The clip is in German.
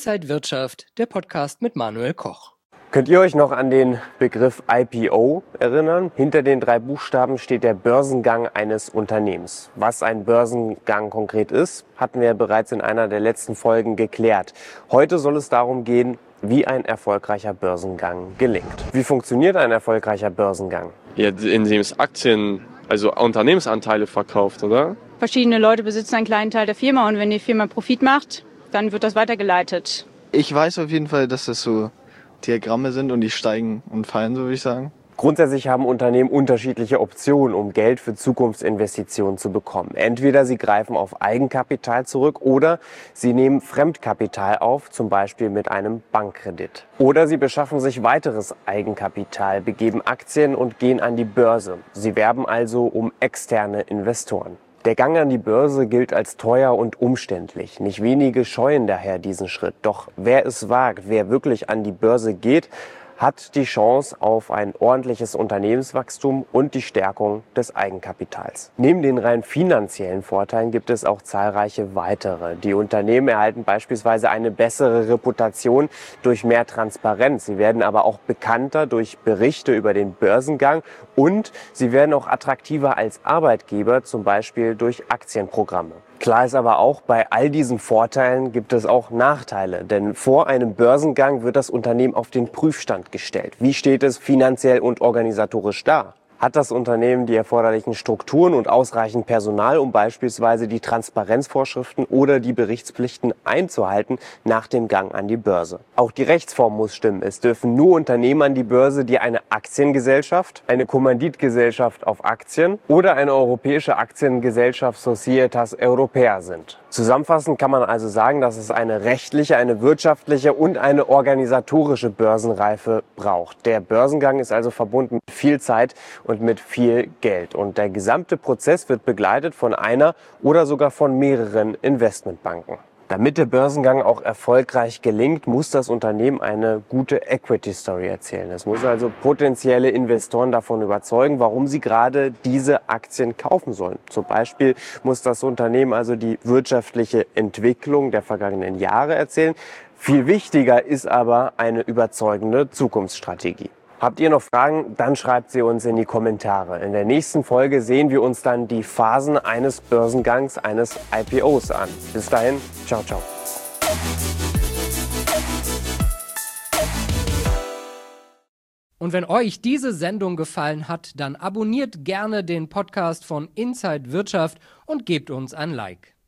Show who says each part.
Speaker 1: Inside Wirtschaft, der Podcast mit Manuel Koch.
Speaker 2: Könnt ihr euch noch an den Begriff IPO erinnern? Hinter den 3 Buchstaben steht der Börsengang eines Unternehmens. Was ein Börsengang konkret ist, hatten wir bereits in einer der letzten Folgen geklärt. Heute soll es darum gehen, wie ein erfolgreicher Börsengang gelingt. Wie funktioniert ein erfolgreicher Börsengang?
Speaker 3: Ja, indem es Aktien, also Unternehmensanteile verkauft, oder?
Speaker 4: Verschiedene Leute besitzen einen kleinen Teil der Firma und wenn die Firma Profit macht, dann wird das weitergeleitet.
Speaker 5: Ich weiß auf jeden Fall, dass das so Diagramme sind und die steigen und fallen, so würde ich sagen.
Speaker 2: Grundsätzlich haben Unternehmen unterschiedliche Optionen, um Geld für Zukunftsinvestitionen zu bekommen. Entweder sie greifen auf Eigenkapital zurück oder sie nehmen Fremdkapital auf, zum Beispiel mit einem Bankkredit. Oder sie beschaffen sich weiteres Eigenkapital, begeben Aktien und gehen an die Börse. Sie werben also um externe Investoren. Der Gang an die Börse gilt als teuer und umständlich. Nicht wenige scheuen daher diesen Schritt. Doch wer es wagt, wer wirklich an die Börse geht, hat die Chance auf ein ordentliches Unternehmenswachstum und die Stärkung des Eigenkapitals. Neben den rein finanziellen Vorteilen gibt es auch zahlreiche weitere. Die Unternehmen erhalten beispielsweise eine bessere Reputation durch mehr Transparenz. Sie werden aber auch bekannter durch Berichte über den Börsengang und sie werden auch attraktiver als Arbeitgeber, zum Beispiel durch Aktienprogramme. Klar ist aber auch, bei all diesen Vorteilen gibt es auch Nachteile, denn vor einem Börsengang wird das Unternehmen auf den Prüfstand gestellt. Wie steht es finanziell und organisatorisch da? Hat das Unternehmen die erforderlichen Strukturen und ausreichend Personal, um beispielsweise die Transparenzvorschriften oder die Berichtspflichten einzuhalten nach dem Gang an die Börse? Auch die Rechtsform muss stimmen. Es dürfen nur Unternehmen an die Börse, die eine Aktiengesellschaft, eine Kommanditgesellschaft auf Aktien oder eine europäische Aktiengesellschaft Societas Europea sind. Zusammenfassend kann man also sagen, dass es eine rechtliche, eine wirtschaftliche und eine organisatorische Börsenreife braucht. Der Börsengang ist also verbunden mit viel Zeit und mit viel Geld. Und der gesamte Prozess wird begleitet von einer oder sogar von mehreren Investmentbanken. Damit der Börsengang auch erfolgreich gelingt, muss das Unternehmen eine gute Equity Story erzählen. Es muss also potenzielle Investoren davon überzeugen, warum sie gerade diese Aktien kaufen sollen. Zum Beispiel muss das Unternehmen also die wirtschaftliche Entwicklung der vergangenen Jahre erzählen. Viel wichtiger ist aber eine überzeugende Zukunftsstrategie. Habt ihr noch Fragen? Dann schreibt sie uns in die Kommentare. In der nächsten Folge sehen wir uns dann die Phasen eines Börsengangs, eines IPOs an. Bis dahin, ciao, ciao.
Speaker 1: Und wenn euch diese Sendung gefallen hat, dann abonniert gerne den Podcast von Inside Wirtschaft und gebt uns ein Like.